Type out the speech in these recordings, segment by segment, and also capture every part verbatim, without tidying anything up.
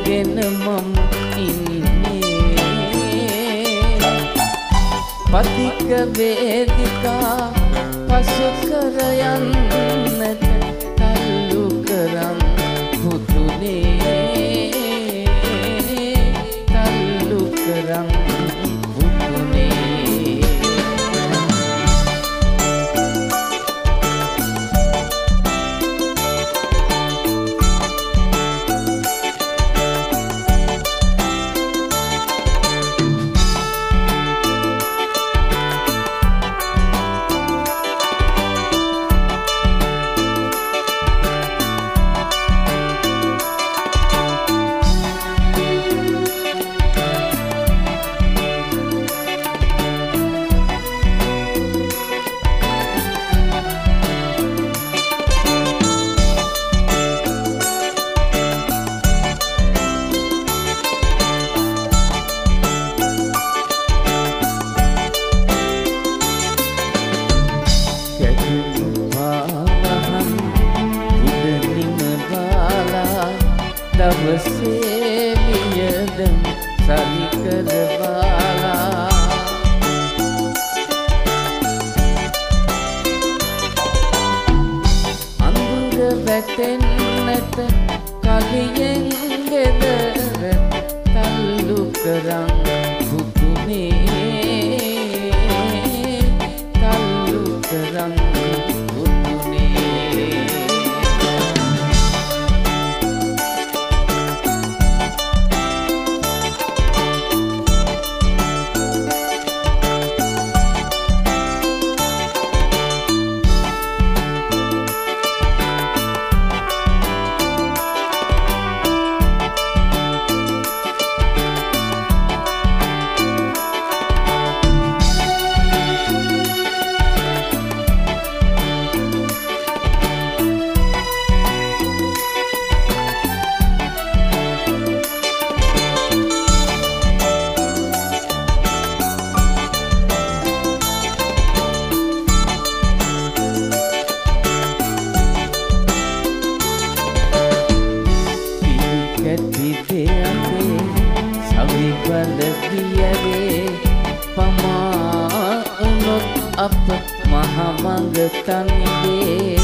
ඉඳගෙන මම ඉන්නේ පතික වේදිකා පසු කර යන්නට තල්ලු කරන් පුතුනේ තල්ලු කරන් දවසේ වියදම් සවි කරවාලා අඳුර වැටෙන්නට කලියෙන් ගෙදර තල්ලු කරන් පුතුනේ තල්ලු කරන් පමා උනොත් අප මහමඟ තනිවේ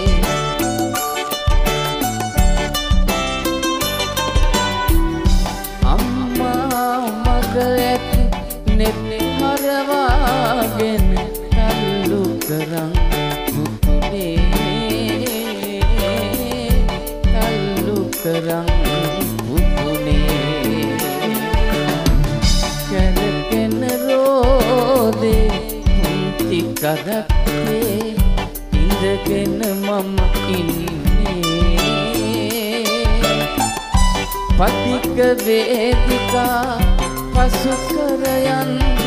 අම්මා මග ඇති නෙත් හරවාගෙන තල්ලු කරන් පුතුනේ තල්ලු කරන් කරත්තේ ඉඳගෙන මම ඉන්නේ පතික වේදිකා පසු කර යන්න